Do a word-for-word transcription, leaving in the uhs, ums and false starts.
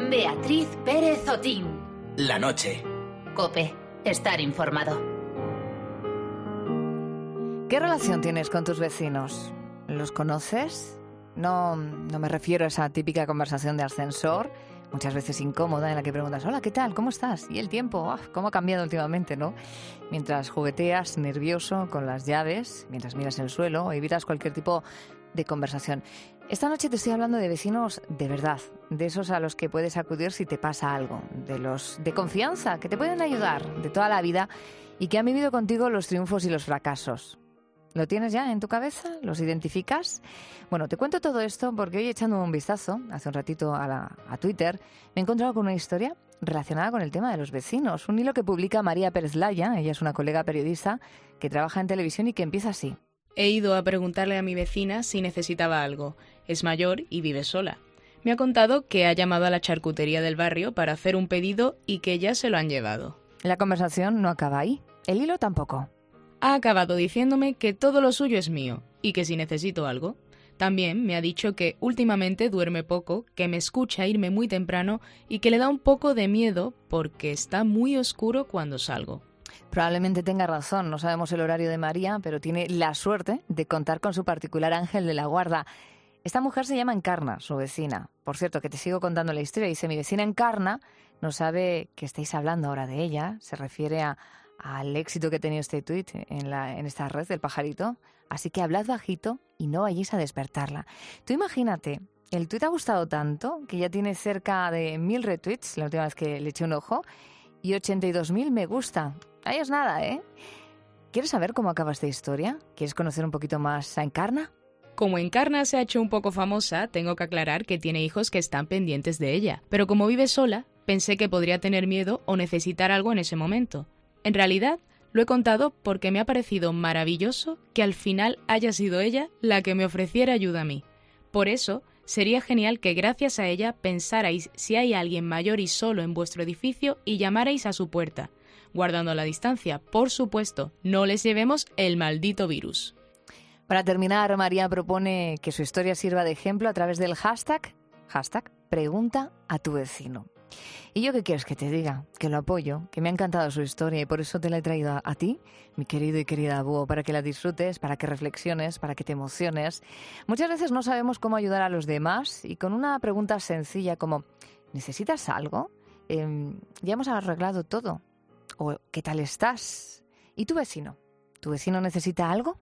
Beatriz Pérez Otín. La noche. COPE. Estar informado. ¿Qué relación tienes con tus vecinos? ¿Los conoces? No, no me refiero a esa típica conversación de ascensor, muchas veces incómoda, en la que preguntas, hola, ¿qué tal? ¿Cómo estás? Y el tiempo, ¡ah! ¿Cómo ha cambiado últimamente, no? Mientras jugueteas nervioso con las llaves, mientras miras el suelo o evitas cualquier tipo de conversación. Esta noche te estoy hablando de vecinos de verdad, de esos a los que puedes acudir si te pasa algo, de los de confianza, que te pueden ayudar de toda la vida y que han vivido contigo los triunfos y los fracasos. ¿Lo tienes ya en tu cabeza? ¿Los identificas? Bueno, te cuento todo esto porque hoy, echando un vistazo hace un ratito a, la, a Twitter, me he encontrado con una historia relacionada con el tema de los vecinos. Un hilo que publica María Pérez Laya, ella es una colega periodista que trabaja en televisión y que empieza así. He ido a preguntarle a mi vecina si necesitaba algo. Es mayor y vive sola. Me ha contado que ha llamado a la charcutería del barrio para hacer un pedido y que ya se lo han llevado. La conversación no acaba ahí. El hilo tampoco. Ha acabado diciéndome que todo lo suyo es mío y que si necesito algo. También me ha dicho que últimamente duerme poco, que me escucha irme muy temprano y que le da un poco de miedo porque está muy oscuro cuando salgo. Probablemente tenga razón, no sabemos el horario de María, pero tiene la suerte de contar con su particular ángel de la guarda. Esta mujer se llama Encarna, su vecina. Por cierto, que te sigo contando la historia. Dice, mi vecina Encarna no sabe que estáis hablando ahora de ella. Se refiere a, al éxito que ha tenido este tuit en, la, en esta red del pajarito. Así que hablad bajito y no vayáis a despertarla. Tú imagínate, el tuit ha gustado tanto que ya tiene cerca de mil retweets, la última vez que le eché un ojo, y ochenta y dos mil me gusta. Ahí es nada, ¿eh? ¿Quieres saber cómo acaba esta historia? ¿Quieres conocer un poquito más a Encarna? Como Encarna se ha hecho un poco famosa, tengo que aclarar que tiene hijos que están pendientes de ella. Pero como vive sola, pensé que podría tener miedo o necesitar algo en ese momento. En realidad, lo he contado porque me ha parecido maravilloso que al final haya sido ella la que me ofreciera ayuda a mí. Por eso, sería genial que gracias a ella pensarais si hay alguien mayor y solo en vuestro edificio y llamarais a su puerta. Guardando la distancia, por supuesto, no les llevemos el maldito virus. Para terminar, María propone que su historia sirva de ejemplo a través del hashtag, hashtag, pregunta a tu vecino. ¿Y yo qué quieres que te diga? Que lo apoyo, que me ha encantado su historia y por eso te la he traído a, a ti, mi querido y querida búho, para que la disfrutes, para que reflexiones, para que te emociones. Muchas veces no sabemos cómo ayudar a los demás y con una pregunta sencilla como ¿necesitas algo? Eh, ya hemos arreglado todo. O ¿qué tal estás? ¿Y tu vecino? ¿Tu vecino necesita algo?